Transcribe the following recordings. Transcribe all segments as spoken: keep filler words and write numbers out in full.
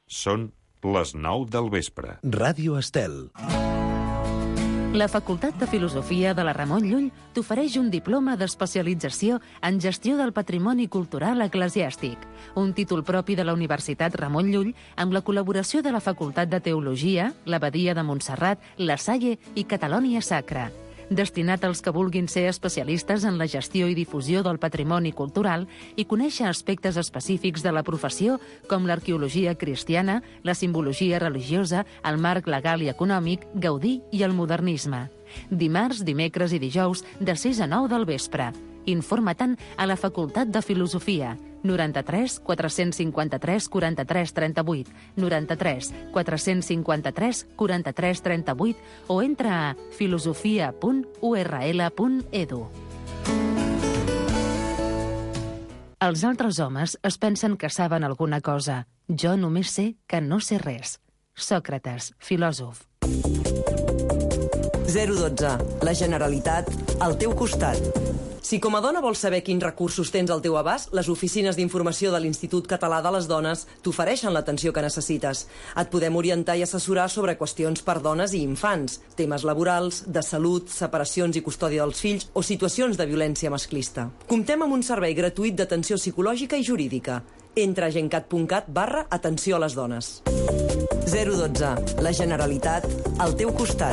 Són les nou del vespre. Ràdio Estel. La Facultat de Filosofia de la Ramon Llull t'ofereix un diploma d'especialització en gestió del patrimoni cultural eclesiàstic, un títol propi de la Universitat Ramon Llull amb la col·laboració de la Facultat de Teologia, l'Abadia de Montserrat, la Salle i Catalònia Sacra. Destinat als que vulguin ser especialistes en la gestió i difusió del patrimoni cultural i conèixer aspectes específics de la professió com l'arqueologia cristiana, la simbologia religiosa, el marc legal i econòmic, Gaudí i el modernisme. Dimarts, dimecres i dijous de sis a nou del vespre. Informa-te'n a la Facultat de Filosofia. noranta-tres quatre-cents cinquanta-tres quaranta-tres trenta-vuit, noranta-tres quatre-cents cinquanta-tres quaranta-tres trenta-vuit o entra a filosofia punt u erra ele punt edu. Els altres homes es pensen que saben alguna cosa. Jo només sé que no sé res. Sòcrates, filòsof. zero dotze. La Generalitat al teu costat. Si com a dona vols saber quins recursos tens al teu abast, les oficines d'informació de l'Institut Català de les Dones t'ofereixen l'atenció que necessites. Et podem orientar i assessorar sobre qüestions per dones i infants, temes laborals, de salut, separacions i custòdia dels fills o situacions de violència masclista. Comptem amb un servei gratuït d'atenció psicològica i jurídica. Entra a gencat punt cat barra atenció a les dones. zero dotze. La Generalitat al teu costat.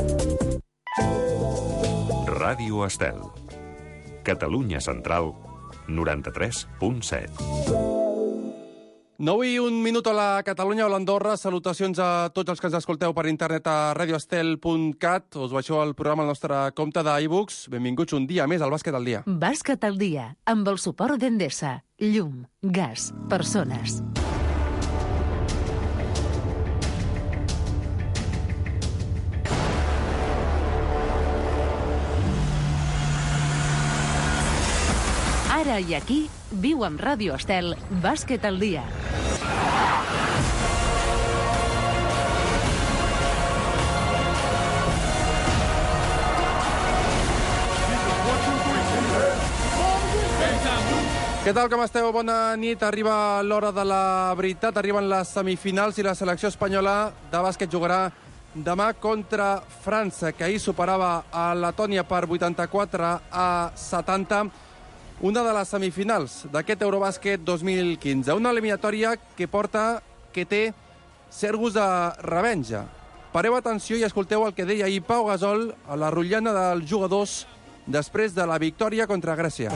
Ràdio Estel. Catalunya Central, noranta-tres punt set. nou i un minut a la Catalunya o l'Andorra. Salutacions a tots els que ens escolteu per internet a radioestel punt cat. Us baixeu al programa al nostre compte d'iBooks. Benvinguts un dia més al Bàsquet al dia. Bàsquet al dia, amb el suport d'Endesa. Llum, gas, persones. Ara i aquí, viu amb Ràdio Estel, Bàsquet al dia. Què tal, com esteu? Bona nit. Arriba l'hora de la veritat. Arriben les semifinals i la selecció espanyola de bàsquet jugarà demà contra França, que ahir superava a Letònia per vuitanta-quatre a setanta. Una de les semifinals d'aquest Eurobàsquet dos mil quinze. Una eliminatòria que porta, que té cert gust de revenja. Pareu atenció i escolteu el que deia ahir Pau Gasol a la rotllana dels jugadors després de la victòria contra Grècia.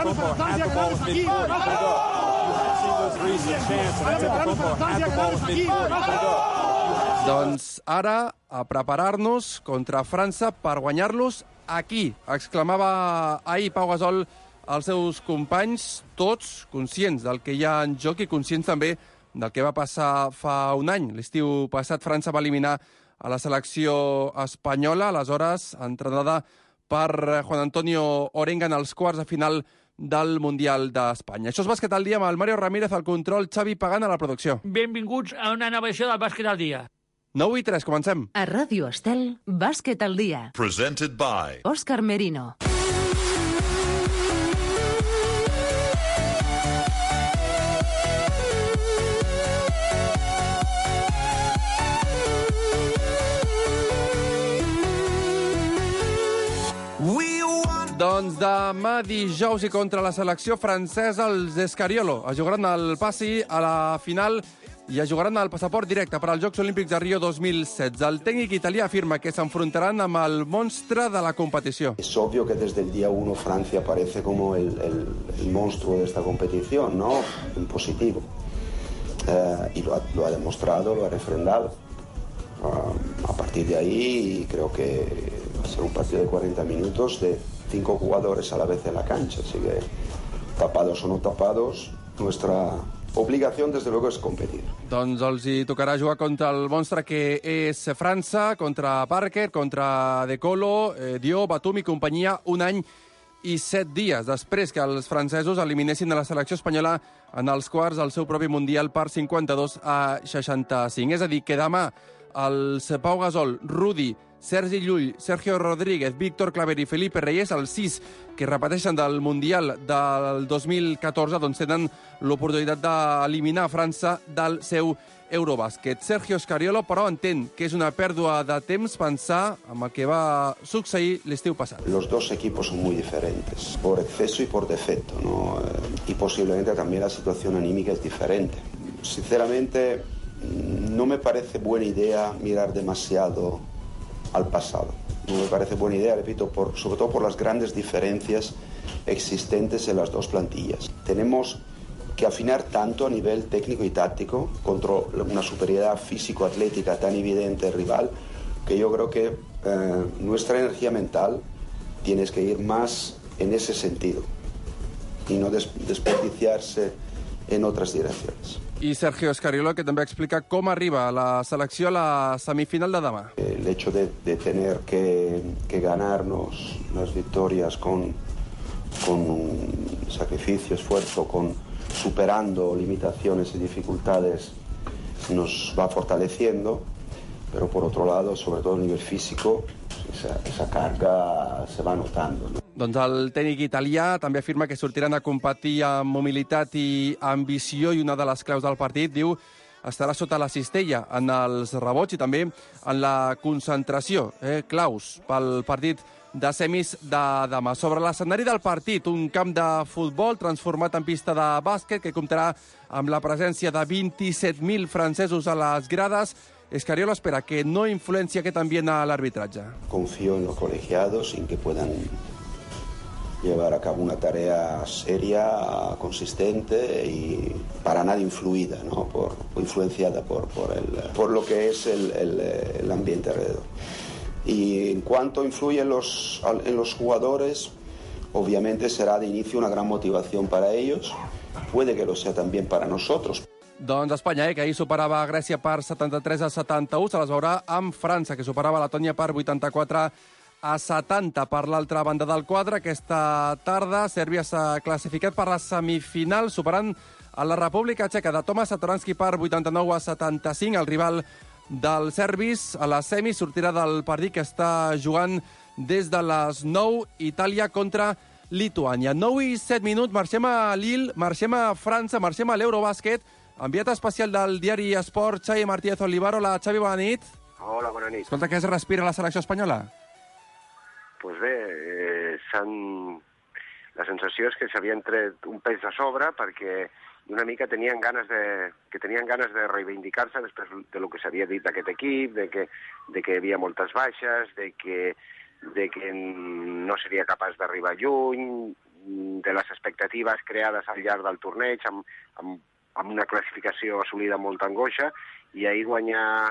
Doncs ara a preparar-nos contra França per guanyar-los aquí, exclamava ahir Pau Gasol als seus companys, tots conscients del que hi ha en joc i conscients també del que va passar fa un any. L'estiu passat França va eliminar a la selecció espanyola, aleshores entrenada per Juan Antonio Orenga en els quarts de final del Mundial d'Espanya. Això és Bàsquet al dia amb el Mario Ramírez al control, Xavi Pagan a la producció. Benvinguts a una nova edició del Bàsquet al dia. nou i tres, comencem. A Ràdio Estel, Bàsquet al dia. Presented by Òscar Merino. Doncs demà dijous i contra la selecció francesa els Escariolo es jugaran el passi a la final i es jugaran el passaport directe per als Jocs Olímpics de Rio dos mil setze. El tècnic italià afirma que s'enfrontaran amb el monstre de la competició. Es obvio que desde el día uno Francia aparece como el, el, el monstruo de esta competición, ¿no? En positivo. Eh, y lo ha, lo ha demostrado, lo ha refrendado. Uh, a partir de ahí creo que va a ser un partido de cuarenta minutos de cinco jugadores a la vez en la cancha, así que tapados o no tapados, nuestra obligación desde luego és competir. Doncs els hi tocarà jugar contra el monstre que és França, contra Parker, contra De Colo, eh, Diop, Batum i companyia, un any i set dies després que els francesos eliminessin a la selecció espanyola en els quarts del seu propi Mundial per cinquanta-dos a seixanta-cinc. És a dir, que demà els Pau Gasol, Rudi, Sergi Llull, Sergio Rodríguez, Víctor Claver i Felipe Reyes, els sis que repeteixen del Mundial del dos mil catorze, doncs tenen l'oportunitat d'eliminar França del seu Eurobàsquet. Sergio Scariolo, però, entén que és una pèrdua de temps pensar en el que va succeir l'estiu passat. Los dos equipos son muy diferentes, por exceso y por defecto, ¿no? Y posiblemente también la situación anímica es diferente. Sinceramente, no me parece buena idea mirar demasiado al pasado. No me parece buena idea, repito, por, sobre todo por las grandes diferencias existentes en las dos plantillas. Tenemos que afinar tanto a nivel técnico y táctico contra una superioridad físico-atlética tan evidente del rival, que yo creo que eh, nuestra energía mental tiene que ir más en ese sentido y no des desperdiciarse en otras direcciones. I Sergio Scariolo, que també explica com arriba la selecció a la semifinal de demà. El hecho de, de tener que, que ganarnos las victorias con, con un sacrificio, esfuerzo, con superando limitaciones y dificultades, nos va fortaleciendo, pero por otro lado, sobre todo a nivel físico, esa, esa carga se va notando, ¿no? Doncs el tècnic italià també afirma que sortiran a competir amb humilitat i ambició, i una de les claus del partit, diu, estarà sota la cistella en els rebots i també en la concentració, eh, claus pel partit de semis de demà. Sobre l'escenari del partit, un camp de futbol transformat en pista de bàsquet que comptarà amb la presència de vint-i-set mil francesos a les grades. Scariolo espera que no influenci aquest ambient a l'arbitratge. Confío en los colegiados, en que puedan llevar a cabo una tarea seria, consistente y para nada influida, ¿no? por, influenciada por, por, el, por lo que es el, el, el ambiente alrededor. Y en cuanto influye en los, en los jugadores, obviamente será de inicio una gran motivación para ellos, puede que lo sea también para nosotros. Doncs Espanya, eh, que ahir superava a Grècia per setanta-tres a setanta-u, se les veurà amb França, que superava Letònia per vuitanta-quatre a setanta. Per l'altra banda del quadre, aquesta tarda, Sèrbia s'ha classificat per la semifinal, superant a la República Txeca de Tomas Satoranski per vuitanta-nou a setanta-cinc. El rival dels serbis a la semi sortirà del partit que està jugant des de les nou, Itàlia contra Lituània. nou i set minuts, marxem a Lille, marxem a França, marxem a l'Eurobàsquet. Enviat especial del diari Esport, Xavi Martínez Olivaro. Hola, Xavi, bona nit. Hola, bona nit. Escolta, què es respira a la selecció espanyola? Doncs pues bé, eh, la sensació és que s'havien tret un pes de sobre perquè una mica tenien ganes de, que tenien ganes de reivindicar-se després de lo que s'havia dit d'aquest equip, de que, de que hi havia moltes baixes, de que, de que no seria capaç d'arribar lluny, de les expectatives creades al llarg del torneig, amb, amb amb una classificació assolida amb molta angoixa, i ahir guanyar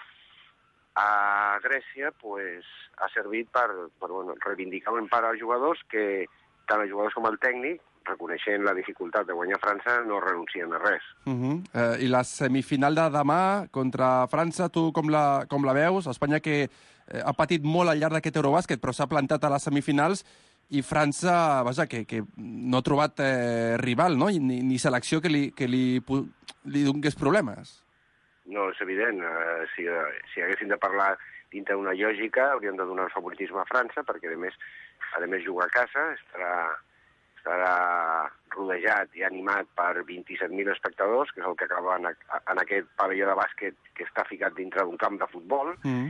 a Grècia pues, ha servit per, per bueno, reivindicar en part als jugadors, que tant els jugadors com el tècnic, reconeixent la dificultat de guanyar França, no renuncien a res. Uh -huh. eh, I la semifinal de demà contra França, tu com la, com la veus? Espanya que eh, ha patit molt al llarg d'aquest Eurobàsquet, però s'ha plantat a les semifinals, i França, vaja, que, que no ha trobat eh, rival, no? Ni, ni selecció que li, que li, li donés problemes. No, és evident. Uh, si, uh, si haguéssim de parlar dintre d'una lògica, hauríem de donar el favoritisme a França, perquè, a més, a més juga a casa, estarà, estarà rodejat i animat per vint-i-set mil espectadors, que és el que acaba en, en aquest pavelló de bàsquet que està ficat dintre d'un camp de futbol, mm.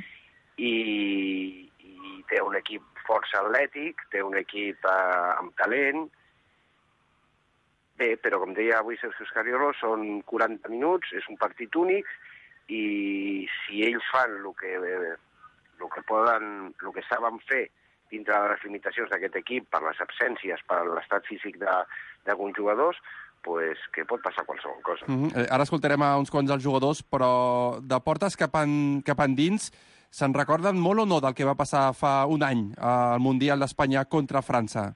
i, i té un equip força atlètic, té un equip eh, amb talent. Bé, però com deia avui Sergio Scariolo, són quaranta minuts, és un partit únic, i si ells fan el que, el que poden, el que saben fer dintre de les limitacions d'aquest equip, per les absències, per l'estat físic d'alguns jugadors, pues, que pot passar qualsevol cosa. Mm -hmm. Ara escoltarem a uns quants dels jugadors, però de portes cap, en, cap endins, se'n recorden molt o no del que va passar fa un any al Mundial d'Espanya contra França?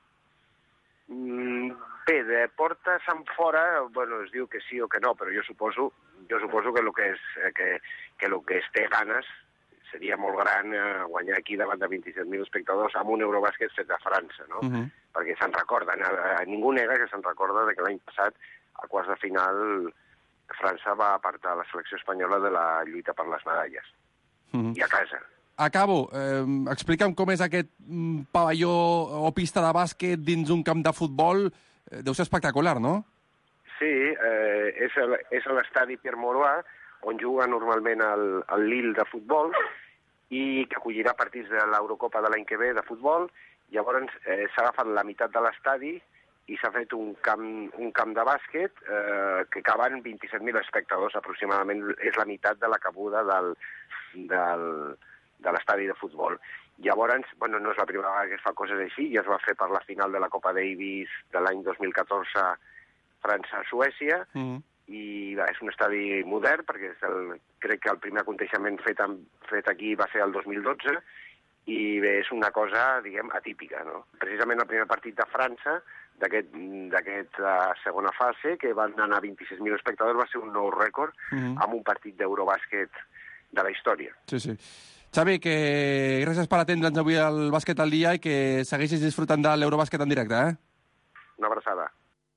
Mm, bé, de portes en fora, bueno, es diu que sí o que no, però jo suposo, jo suposo que el que, és, que, que, lo que es té ganes seria molt gran eh, guanyar aquí davant de vint-i-set mil espectadors amb un Eurobàsquet fet a França, no? Uh -huh. Perquè se'n recorden, eh, ningú nega que se'n recorda de que l'any passat, a quarts de final, França va apartar la selecció espanyola de la lluita per les medalles. I a casa. Acabo. Eh, explica'm com és aquest pavelló o pista de bàsquet dins un camp de futbol. Eh, deu ser espectacular, no? Sí, eh, és, el, és l'estadi Pierre Mauroy, on juga normalment el, el Lille de futbol i que acollirà partits de l'Eurocopa de l'any que ve de futbol. Llavors eh, s'ha agafat la meitat de l'estadi i s'ha fet un camp, un camp de bàsquet eh, que caben vint-i-set mil espectadors, aproximadament és la meitat de la cabuda del, del, de l'estadi de futbol. Llavors, bueno, no és la primera vegada que es fa coses així, ja es va fer per la final de la Copa Davis de l'any dos mil catorze França-Suècia, mm. i va, és un estadi modern, perquè és el, crec que el primer aconteixement fet, fet aquí va ser el dos mil dotze, i bé, és una cosa, diguem, atípica, no? Precisament el primer partit de França, d'aquesta uh, segona fase, que van anar vint-i-sis mil espectadors, va ser un nou rècord mm-hmm. amb un partit d'Eurobàsquet de la història. Sí, sí. Xavi, que gràcies per atendre'ns avui al Bàsquet al dia i que segueixis disfrutant de l'Eurobàsquet en directe, eh? Una abraçada.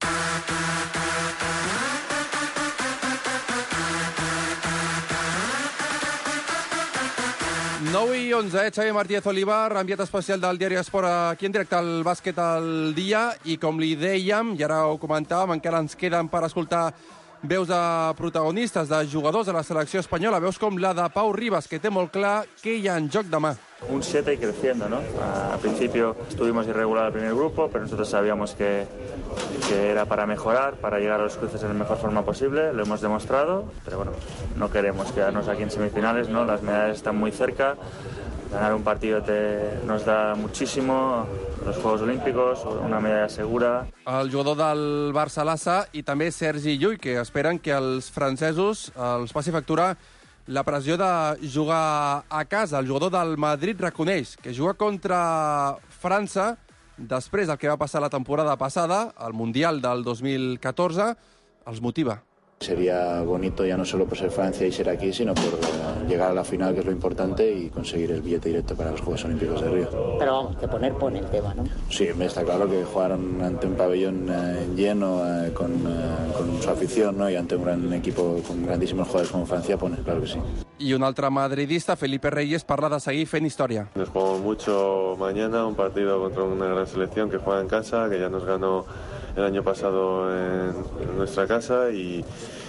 nou i onze, eh? Xavi Martínez Olivar, enviat especial del Diari Esport aquí en directe al Bàsquet al dia, i com li dèiem, i ara ho comentàvem, encara ens queden per escoltar veus de protagonistes, de jugadors de la selecció espanyola, veus com la de Pau Ribas, que té molt clar què hi ha en joc demà. Un siete y creciendo, ¿no? Al principio estuvimos irregular el primer grupo, pero nosotros sabíamos que, que era para mejorar, para llegar a los cruces de la mejor forma posible, lo hemos demostrado, pero bueno, no queremos quedarnos aquí en semifinales, ¿no? Las medallas están muy cerca, ganar un partido te, nos da muchísimo, los Juegos Olímpicos, una medalla segura. El jugador del Barça Lassa i també Sergi Llull, que esperen que els francesos els passi factura la pressió de jugar a casa. El jugador del Madrid reconeix que jugar contra França, després del que va passar la temporada passada, al Mundial del dos mil catorze, els motiva. Sería bonito ya no solo por ser Francia y ser aquí, sino por uh, llegar a la final, que es lo importante, y conseguir el billete directo para los Juegos Olímpicos de Río. Pero vamos, que poner pone el tema, ¿no? Sí, está claro que jugar ante un pabellón uh, lleno, uh, con, uh, con su afición, ¿no? Y ante un gran equipo con grandísimos jugadores como Francia, pone, claro que sí. I un altre madridista, Felipe Reyes, parla de seguir fent història. Nos jugamos mucho mañana, un partido contra una gran selección que juega en casa, que ya nos ganó el año pasado en, en nuestra casa, y,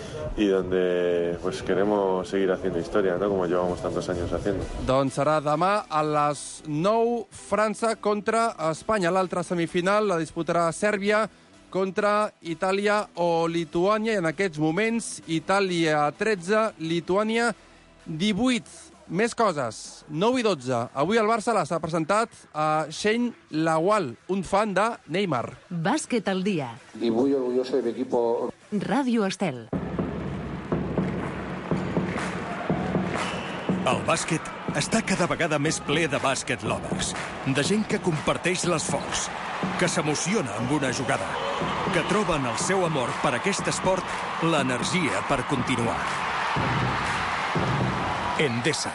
y donde pues queremos seguir haciendo historia, ¿no? Como llevamos tantos años haciendo. Doncs serà demà a les nou, França contra Espanya. L'altra semifinal la disputarà Sèrbia contra Itàlia o Lituània, i en aquests moments Itàlia tretze, Lituània divuit. Més coses. nou i dotze. Avui el Barça l'ha presentat a Shane Lawal, un fan de Neymar. Bàsquet al dia. Y muy orgulloso de mi equipo. Ràdio Estel. El bàsquet està cada vegada més ple de bàsquet lovers, de gent que comparteix l'esforç, que s'emociona amb una jugada, que troba en el seu amor per aquest esport l'energia per continuar. Endesa.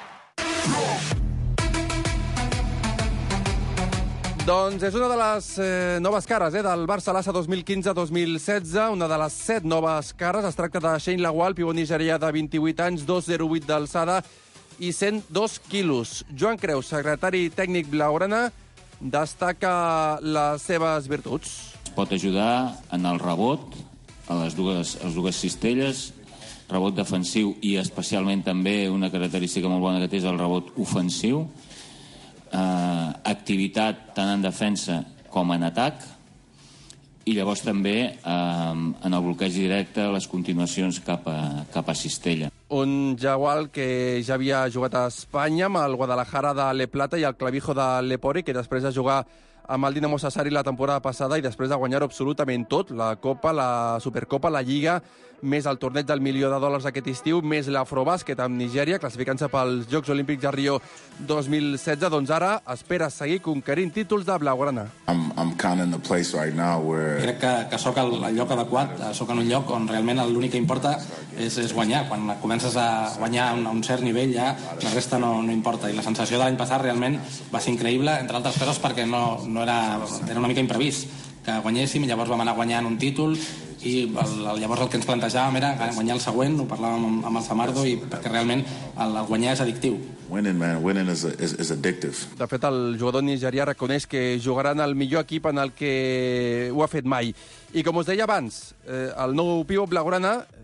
Doncs és una de les eh, noves cares eh, del Barça Lassa dos mil quinze dos mil setze, una de les set noves cares. Es tracta de Shane Lawal, pivot nigerià de vint-i-vuit anys, dos coma zero vuit d'alçada i cent dos quilos. Joan Creus, secretari tècnic blaugrana, destaca les seves virtuts. Pot ajudar en el rebot, a les dues, a les dues cistelles, rebot defensiu i especialment també una característica molt bona que té és el rebot ofensiu, eh, activitat tant en defensa com en atac, i llavors també eh, en el bloqueig directe les continuacions cap a, cap a cistella. Un Lawal que ja havia jugat a Espanya amb el Guadalajara de Le Plata i el Clavijo de l'Epori, que després de jugar amb el Dinamo Sassari la temporada passada i després de guanyar absolutament tot, la Copa, la Supercopa, la Lliga, més el torneig del milió de dòlars aquest estiu, més l'Afrobàsquet amb Nigèria, classificant-se pels Jocs Olímpics de Rio dos mil setze, doncs ara espera seguir conquerint títols de blaugrana. I'm, I'm kind of in the place right now where... Crec que, que sóc al, al lloc adequat, sóc en un lloc on realment l'únic que importa és, és guanyar. Quan comences a guanyar a un, a un cert nivell ja la resta no, no importa. I la sensació de l'any passat realment va ser increïble, entre altres coses perquè no, no era, era una mica imprevist que guanyéssim, i llavors vam anar guanyant un títol, i el, el, llavors el que ens plantejàvem era guanyar el següent, ho parlàvem amb, amb el Samardo, i perquè realment el, el guanyar és addictiu. Winning, man, winning is, is, is addictive. De fet, el jugador nigerià reconeix que jugarà en el millor equip en el que ho ha fet mai. I com us deia abans, eh, el nou pivot blaugrana,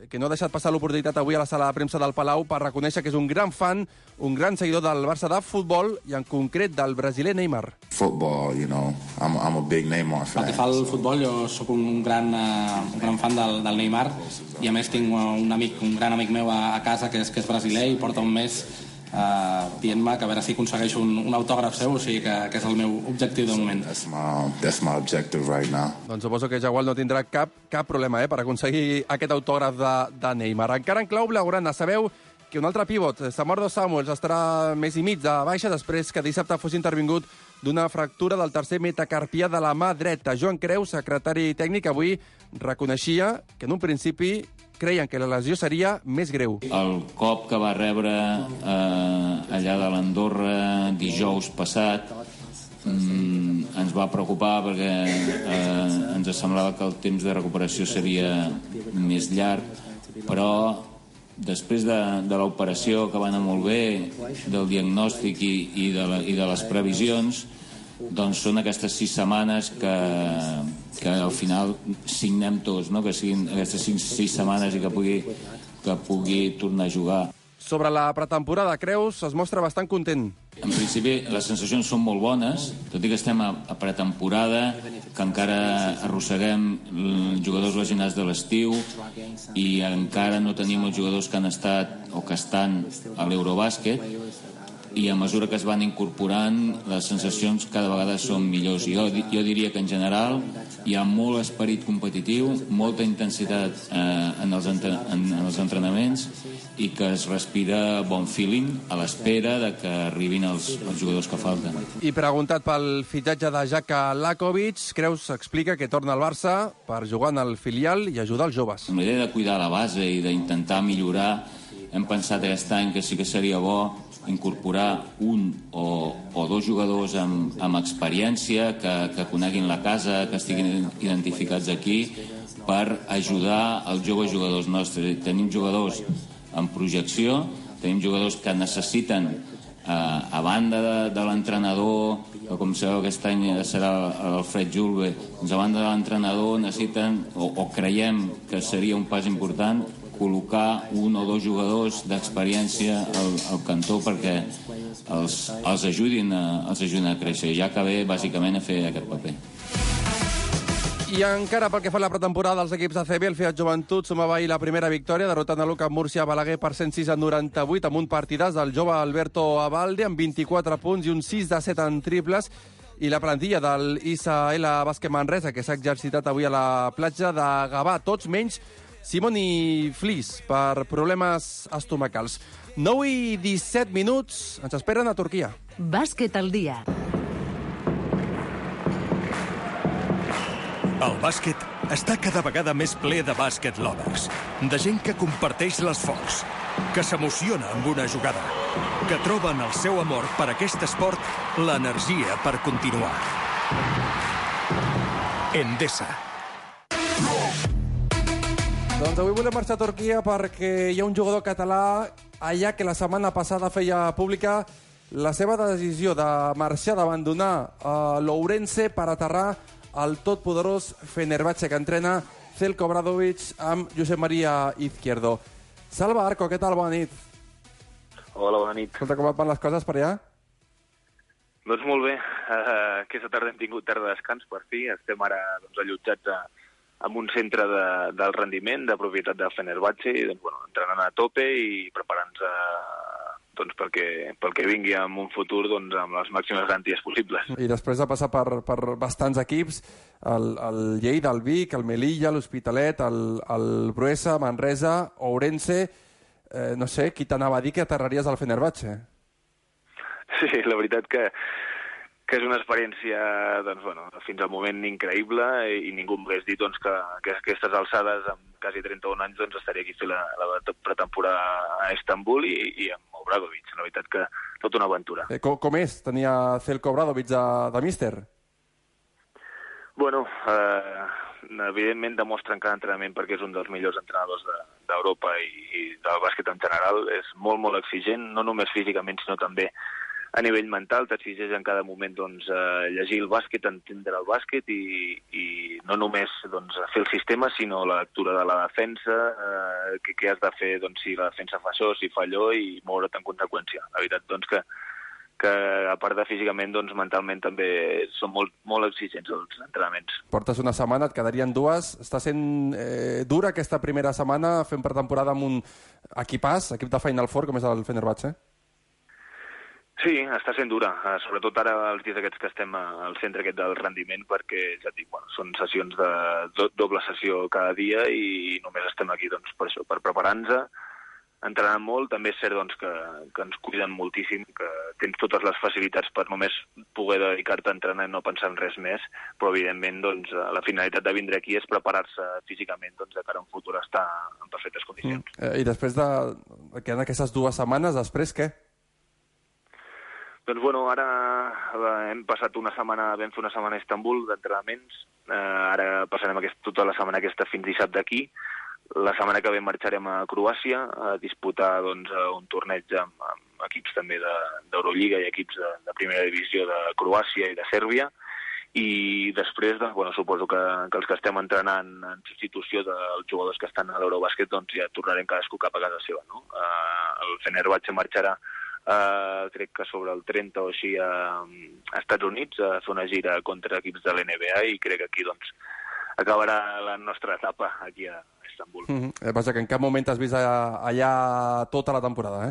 que no ha deixat passar l'oportunitat avui a la sala de premsa del Palau per reconèixer que és un gran fan, un gran seguidor del Barça de futbol i en concret del brasiler Neymar. Football, you know, I'm, I'm a big Neymar fan. Pel que fa al futbol, jo sóc un gran, uh, un gran fan del, del Neymar i a més tinc un amic, un gran amic meu a, a casa que és, que és brasiler i porta un mes Uh, dient-me que a veure si aconsegueixo un, un autògraf seu, o sigui que, que és el meu objectiu de moment. That's my, that's my objective right now. Doncs suposo que Jagual no tindrà cap, cap problema eh, per aconseguir aquest autògraf de, de Neymar. Encara en clau blaugrana, sabeu que un altre pivot, Samardo Samuels, estarà més i mig de baixa després que dissabte fos intervingut d'una fractura del tercer metacarpià de la mà dreta. Joan Creu, secretari tècnic, avui reconeixia que en un principi creien que la lesió seria més greu. El cop que va rebre eh, allà de l'Andorra dijous passat mm, ens va preocupar perquè eh, ens semblava que el temps de recuperació seria més llarg, però després de, de l'operació que va anar molt bé, del diagnòstic i, i, de, la, i de les previsions, doncs són aquestes sis setmanes que, que al final signem tots, no? Que siguin aquestes sis, sis setmanes i que pugui, que pugui tornar a jugar. Sobre la pretemporada, Creus es mostra bastant content. En principi, les sensacions són molt bones, tot i que estem a, a pretemporada, que encara arrosseguem jugadors lesionats de l'estiu i encara no tenim els jugadors que han estat o que estan a l'Eurobàsquet, i a mesura que es van incorporant les sensacions cada vegada són millors. Jo, jo diria que en general hi ha molt esperit competitiu, molta intensitat eh, en, els entre, en, en els entrenaments i que es respira bon feeling a l'espera de que arribin els, els jugadors que falten. I preguntat pel fitxatge de Jaka Lakovic, Creus explica que torna al Barça per jugar en el filial i ajudar els joves. Amb la idea de cuidar la base i d'intentar millorar, hem pensat aquest any que sí que seria bo incorporar un o, o dos jugadors amb, amb experiència, que, que coneguin la casa, que estiguin identificats aquí, per ajudar els joves jugadors nostres. Tenim jugadors en projecció, tenim jugadors que necessiten, eh, a banda de, de l'entrenador, que com sabeu aquest any serà l'Alfred Julve, doncs a banda de l'entrenador necessiten, o, o creiem que seria un pas important, col·locar un o dos jugadors d'experiència al, al cantó perquè els, els, ajudin a, els ajudin a créixer, ja que ve bàsicament a fer aquest paper. I encara pel que fa a la pretemporada dels equips A C B, el Fiat Joventut sumava ahir la primera victòria, derrotant a l'U C A M Múrcia Balaguer per cent sis a noranta-vuit, amb un partidàs del jove Alberto Abalde, amb vint-i-quatre punts i un sis de set en triples, i la plantilla del I S A L Bàsquet Manresa, que s'ha exercitat avui a la platja de Gavà, tots menys Simon i Flis, per problemes estomacals. nou i disset minuts, ens esperen a Turquia. Bàsquet al dia. El bàsquet està cada vegada més ple de bàsquet lovers, de gent que comparteix l'esforç, que s'emociona amb una jugada, que troben el seu amor per aquest esport l'energia per continuar. Endesa. Doncs avui volem marxar a Turquia perquè hi ha un jugador català allà que la setmana passada feia pública la seva decisió de marxar, d'abandonar uh, l'Ourense per aterrar al totpoderós Fenerbahce, que entrena Zeljko Obradovic amb Josep Maria Izquierdo. Salva Arco, què tal? Bona nit. Hola, bona nit. Escolta, com et van les coses per allà? Doncs molt bé. Uh, aquesta tarda hem tingut tarda de descans, per fi. Estem ara doncs, allotjats a en un centre de, del rendiment, de propietat de Fenerbahce, i doncs, bueno, entrenant a tope i preparant-nos doncs, perquè, pel que vingui en un futur doncs, amb les màximes garanties possibles. I després de passar per, per bastants equips, el, el Lleida, el Vic, el Melilla, l'Hospitalet, el, el Bruesa, Manresa, Ourense, eh, no sé, qui t'anava a dir que aterraries al Fenerbahce? Sí, la veritat que que és una experiència, doncs, bueno, fins al moment increïble, i ningú m'hagués dit doncs, que, que a aquestes alçades, amb quasi trenta-un anys, doncs, estaria aquí fent la, la pretemporada a Istanbul i, i amb Obradovic. La veritat que tota una aventura. Eh, com, com és? Tenia Zeljko Obradovic de, de míster? Bueno, eh, evidentment demostra en cada entrenament perquè és un dels millors entrenadors d'Europa de, i, i del bàsquet en general. És molt, molt exigent, no només físicament, sinó també a nivell mental, t'exigeix en cada moment doncs, eh, llegir el bàsquet, entendre el bàsquet i, i no només doncs, fer el sistema, sinó la lectura de la defensa, eh, què, què has de fer doncs, si la defensa fa això, si fa allò, i moure't en conseqüència. La veritat doncs, que, que a part de físicament, doncs, mentalment també són molt, molt exigents els entrenaments. Portes una setmana, et quedarien dues. Està sent eh, dura aquesta primera setmana fent pretemporada amb un equipàs, equip de Final Four, com és el Fenerbahçe? Sí, està sent dura, uh, sobretot ara els dies aquests que estem al centre aquest del rendiment, perquè, ja et dic, bueno, són sessions de do doble sessió cada dia i només estem aquí doncs, per això, per preparar-nos, entrenant molt. També és cert doncs, que, que ens cuiden moltíssim, que tens totes les facilitats per només poder dedicar-te a entrenar i no pensar en res més, però evidentment doncs, la finalitat de vindre aquí és preparar-se físicament doncs, de cara a un futur estar en perfectes condicions. Mm. Eh, I després de... queden aquestes dues setmanes, després què? Doncs bueno, ara hem passat una setmana, vam fer una setmana a Istanbul d'entrenaments, eh, ara passarem aquest, tota la setmana aquesta fins dissabte aquí. La setmana que ve marxarem a Croàcia a disputar doncs, un torneig amb, amb equips també d'Eurolliga i equips de, de primera divisió de Croàcia i de Sèrbia. I després, doncs, bueno, suposo que, que els que estem entrenant en substitució dels jugadors que estan a l'Eurobàsquet doncs ja tornarem cadascú cap a casa seva. No? Eh, el Fenerbahçe marxarà Uh, crec que sobre el trenta o així a, a Estats Units a fer una gira contra equips de l'N B A i crec que aquí doncs acabarà la nostra etapa aquí a Istanbul. Mm -hmm. Vaja, que en cap moment t'has vist allà, allà tota la temporada, eh?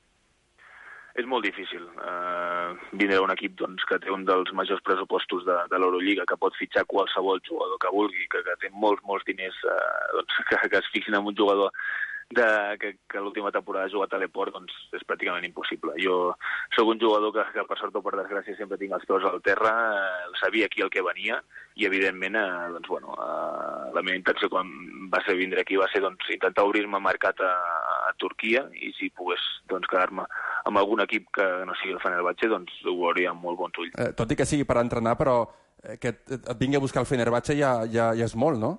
És molt difícil. Uh, vindrà un equip doncs, que té un dels majors pressupostos de, de l'Eurolliga, que pot fitxar qualsevol jugador que vulgui, que, que té molts, molts diners, uh, doncs, que, que es fixin en un jugador de, que, que l'última temporada ha jugat a l'Eport, doncs és pràcticament impossible. Jo sóc un jugador que, que per sort o per desgràcia sempre tinc els peus al terra, eh, sabia aquí el que venia i evidentment eh, doncs, bueno, eh, la meva intenció quan va ser vindre aquí va ser doncs, intentar obrir-me mercat a, a Turquia i si pogués doncs, quedar-me amb algun equip que no sigui el Fenerbahçe, doncs ho veuria amb molt bons ulls. Eh, tot i que sigui per entrenar, però eh, que et, et vingui a buscar el Fenerbahçe ja, ja, ja és molt, no?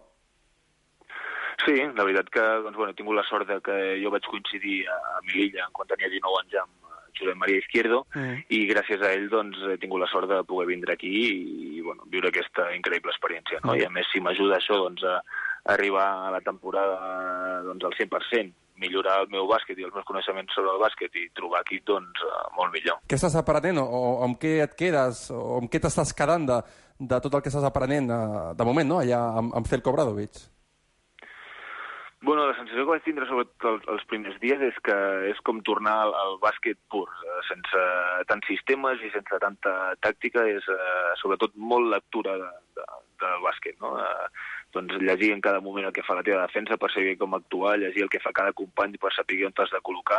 Sí, la veritat que doncs, bueno, he tingut la sort de que jo vaig coincidir a Melilla quan tenia dinou anys amb Josep Maria Izquierdo mm. i gràcies a ell doncs, he tingut la sort de poder vindre aquí i, i bueno, viure aquesta increïble experiència. No? Mm. I a més, si m'ajuda això doncs, a arribar a la temporada doncs, al cent per cent, millorar el meu bàsquet i els meus coneixements sobre el bàsquet i trobar aquí doncs, molt millor. Què estàs aprenent o, o amb què et quedes o amb què t'estàs quedant de, de tot el que estàs aprenent de moment, no? Allà amb, amb Zeljko Obradović? Bueno, la sensació que vaig tindre sobretot els, els primers dies és que és com tornar al, al bàsquet pur, eh, sense tants sistemes i sense tanta tàctica, és eh, sobretot molt lectura de, de, del bàsquet, no? Eh, doncs llegir en cada moment el que fa la teva defensa per saber com actuar, llegir el que fa cada company per saber on t'has de col·locar.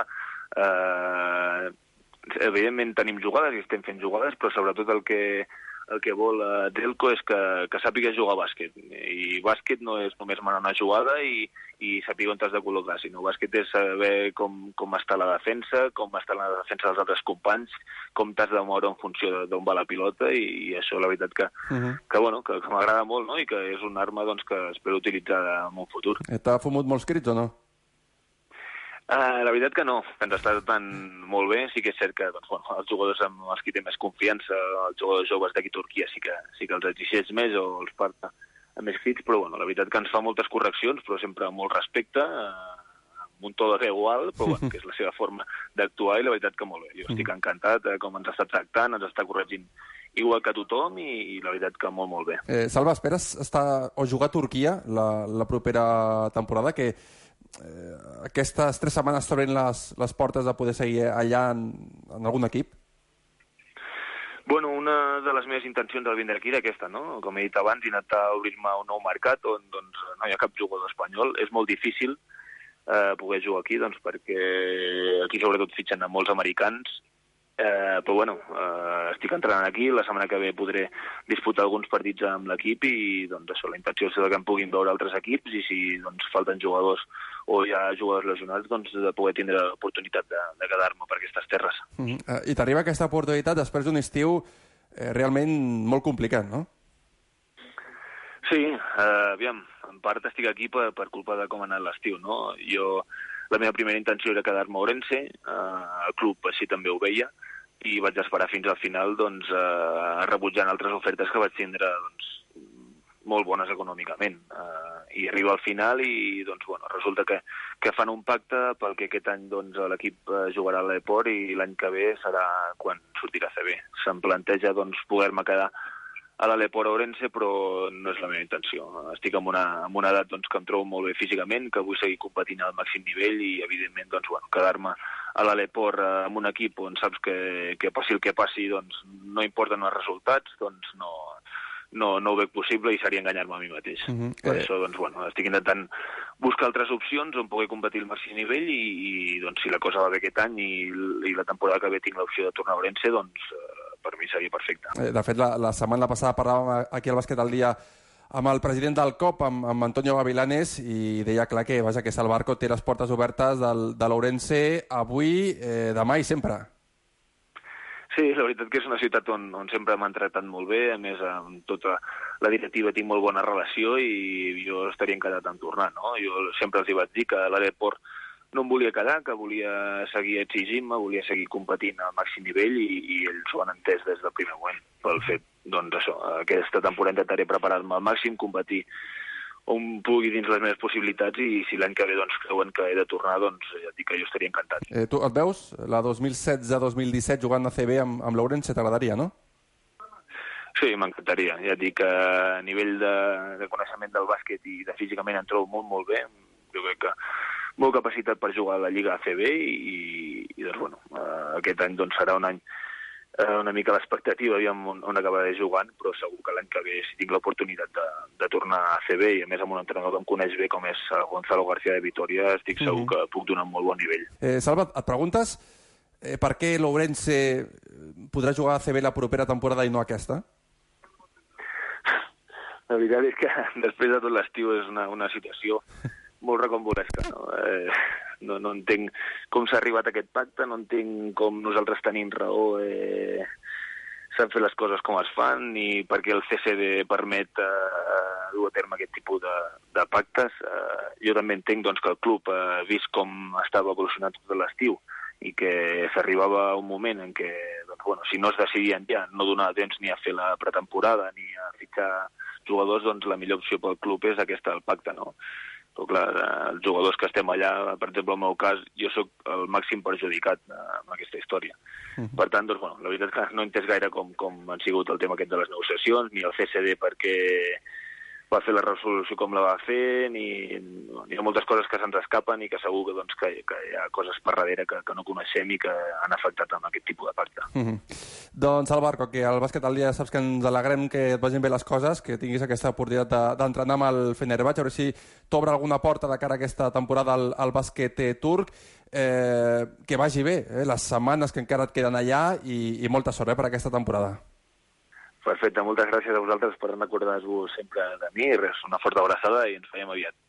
Eh, evidentment tenim jugades i estem fent jugades, però sobretot el que el que vol uh, Zeljko és que, que sàpiga jugar a bàsquet. I bàsquet no és només manar una jugada i, i saber on t'has de col·locar, sinó bàsquet és saber com, com està la defensa, com està la defensa dels altres companys, com t'has de moure en funció d'on va la pilota i, i això la veritat que, uh -huh. que, bueno, que, que m'agrada molt, no? I que és una arma doncs, que espero utilitzar en un futur. T'ha fumut molts crits o no? Uh, la veritat que no, que ens està tan molt bé. Sí que és cert que doncs, bueno, els jugadors amb els que té més confiança, els jugadors joves d'aquí a Turquia sí que, sí que els exigeix més o els porta a més crits, però bueno, la veritat que ens fa moltes correccions, però sempre amb molt respecte, uh, amb un to de veu alt, però bueno, que és la seva forma d'actuar i la veritat que molt bé. Jo estic encantat eh, com ens està tractant, ens està corregint igual que tothom i, i la veritat que molt, molt bé. Eh, Salva, esperes estar o jugar a Turquia la, la propera temporada, que eh, aquestes tres setmanes t'obren les, les portes de poder seguir allà en, en algun equip? Bueno, una de les meves intencions al vindre aquí era aquesta, no? Com he dit abans, intentar obrir-me un nou mercat on doncs, no hi ha cap jugador espanyol. És molt difícil eh, poder jugar aquí, doncs, perquè aquí sobretot fitxen a molts americans. Eh, però bueno, eh, estic entrenant aquí, la setmana que ve podré disputar alguns partits amb l'equip i doncs això, la intenció és que em puguin veure altres equips i si doncs, falten jugadors o hi ha jugadors lesionats, doncs de poder tindre l'oportunitat de, de quedar-me per aquestes terres. Mm-hmm. uh, I t'arriba aquesta oportunitat després d'un estiu eh, realment molt complicat, no? Sí, eh, aviam, en part estic aquí per, per culpa de com ha anat l'estiu, no? Jo, la meva primera intenció era quedar-me a Ourense, eh, el club així també ho veia, i vaig esperar fins al final, doncs, eh, rebutjant altres ofertes que vaig tindre, doncs, molt bones econòmicament. Uh, I arriba al final i, doncs, bueno, resulta que, que fan un pacte pel que aquest any, doncs, l'equip uh, jugarà a l'Eport i l'any que ve serà quan sortirà a C B. Se'm planteja, doncs, poder-me quedar a l'Eport Ourense, però no és la meva intenció. Estic en una, en una edat, doncs, que em trobo molt bé físicament, que vull seguir competint al màxim nivell i, evidentment, doncs, bueno, quedar-me a l'Eport uh, amb un equip on saps que, que passi el que passi, doncs, no importen els resultats, doncs, no... No, no ho veig possible i seria enganyar-me a mi mateix. Uh-huh. Per eh... això, doncs, bueno, estic intentant buscar altres opcions on pugui competir al màxim nivell i, i doncs, si la cosa va bé aquest any i, i la temporada que ve tinc l'opció de tornar a Ourense, doncs, eh, per mi seria perfecte. Eh, de fet, la, la setmana passada parlàvem aquí al Bàsquet al Dia amb el president del C O P, amb, amb Antonio Gavilanes, i deia clar que, vaja, que Salvarco té les portes obertes del, de l'Ourense avui, eh, demà i sempre. Sí, la veritat que és una ciutat on, on sempre m'han tractat molt bé, a més amb tota la directiva tinc molt bona relació i jo estaria encantat en tornar, no? Jo sempre els hi vaig dir que a l'Aeroport no em volia quedar, que volia seguir exigint-me, volia seguir competint al màxim nivell i, i ells ho han entès des del primer moment. Pel fet, doncs això, aquesta temporada intentaré preparar-me al màxim, competir on pugui dins les meves possibilitats i si l'any que ve doncs, creuen que he de tornar, doncs ja et dic que jo estaria encantat. Eh, tu et veus la dos mil setze dos mil disset jugant a C B amb, amb l'Ourense, t'agradaria, no? Sí, m'encantaria. Ja et dic que a nivell de, de coneixement del bàsquet i de físicament em trobo molt, molt bé. Jo crec que molt capacitat per jugar a la Lliga A C B i, i doncs, bueno, aquest any doncs, serà un any una mica l'expectativa, aviam on, on acabaré jugant, però segur que l'any que ve, si tinc l'oportunitat de, de tornar a C B i a més amb un entrenador que em coneix bé com és Gonzalo García de Vitoria, estic segur mm-hmm. que puc donar un molt bon nivell. Eh, Salva, et preguntes eh, per què l'Ourense podrà jugar a C B la propera temporada i no aquesta? La veritat és que després de tot l'estiu és una, una situació molt recombolesca, no? Eh, no, no entenc com s'ha arribat a aquest pacte, no entenc com nosaltres tenim raó, eh, s'han fet les coses com es fan i perquè el C C D permet eh, dur a terme aquest tipus de, de pactes. Eh, jo també entenc doncs, que el club ha eh, vist com estava evolucionant tot l'estiu i que s'arribava un moment en què, doncs, bueno, si no es decidien ja no donar temps ni a fer la pretemporada ni a fitxar jugadors, doncs la millor opció pel club és aquesta, el pacte, no? Però clar, els jugadors que estem allà, per exemple, en el meu cas, jo sóc el màxim perjudicat amb aquesta història. Uh-huh. Per tant, doncs, bueno, la veritat és que no he entès gaire com, com han sigut el tema aquest de les negociacions, ni el C C D perquè va fer la resolució com la va fer, ni, ni hi ha moltes coses que se'ns escapen i que segur que, doncs, que, que hi ha coses per darrere que, que no coneixem i que han afectat amb aquest tipus de pacte. Uh-huh. Doncs, Albarco, que al Bàsquet al Dia saps que ens alegrem que et vagin bé les coses, que tinguis aquesta oportunitat d'entrenar amb el Fenerbahçe, a veure si t'obre alguna porta de cara a aquesta temporada al, al bàsquet turc. Eh, que vagi bé, eh, les setmanes que encara et queden allà i, i molta sort eh, per aquesta temporada. Perfecte, moltes gràcies a vosaltres per recordar-vos sempre de mi. Res, una forta abraçada i ens veiem aviat.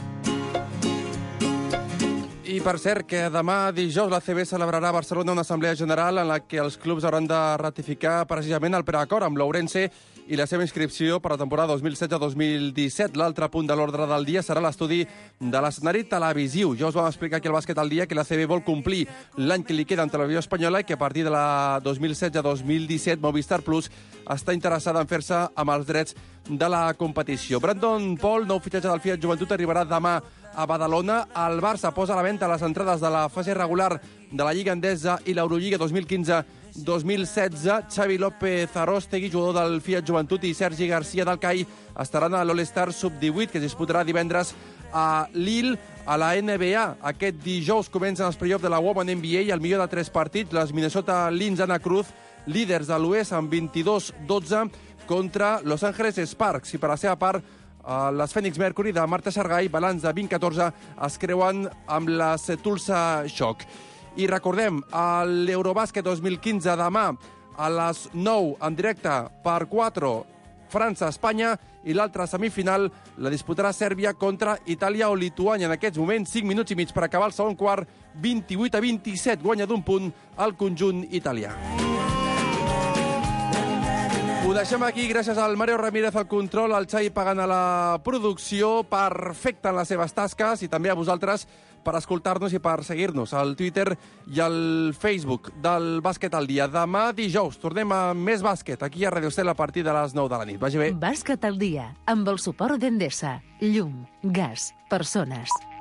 I per cert, que demà dijous la C B celebrarà a Barcelona una assemblea general en la que els clubs hauran de ratificar precisament el preacord amb l'Ourense i la seva inscripció per a la temporada dos mil setze dos mil disset. L'altre punt de l'ordre del dia serà l'estudi de l'escenari televisiu. Ja us vam explicar aquí al Bàsquet al Dia que la C B vol complir l'any que li queda en televisió espanyola i que a partir de la dos mil setze dos mil disset Movistar Plus està interessada en fer-se amb els drets de la competició. Brandon Paul, nou fitxatge del Fiat Joventut, arribarà demà a Badalona. El Barça posa a la venda les entrades de la fase regular de la Lliga Endesa i l'Eurolliga dos mil quinze dos mil setze. Xavi López Aróstegui, jugador del Fiat Joventut, i Sergi Garcia del C A I estaran a l'All-Star sub divuit, que es disputarà divendres a Lille. A la N B A, aquest dijous comencen els play-offs de la Women N B A i el millor de tres partits. Les Minnesota Lynx Anna Cruz, líders de l'Oest amb vint-i-dos dotze contra Los Angeles Sparks. I per la seva part, les Phoenix Mercury de Marta Sargay, balanç de vint catorze, es creuen amb les Tulsa Shock. I recordem, l'Eurobàsquet dos mil quinze demà a les nou en directe per quatre, França-Espanya, i l'altra semifinal la disputarà Sèrbia contra Itàlia o Lituània. En aquests moments, cinc minuts i mig per acabar el segon quart, vint-i-vuit a vint-i-set, guanya d'un punt el conjunt italià. Ho deixem aquí gràcies al Mario Ramírez al control, al Xavi Pagant a la producció, perfecte en les seves tasques, i també a vosaltres per escoltar-nos i per seguir-nos al Twitter i al Facebook del Bàsquet al dia. Demà dijous tornem a més bàsquet aquí a Radio Estel a partir de les nou de la nit. Vagi bé. Bàsquet al dia, amb el suport d'Endesa. Llum, gas, persones.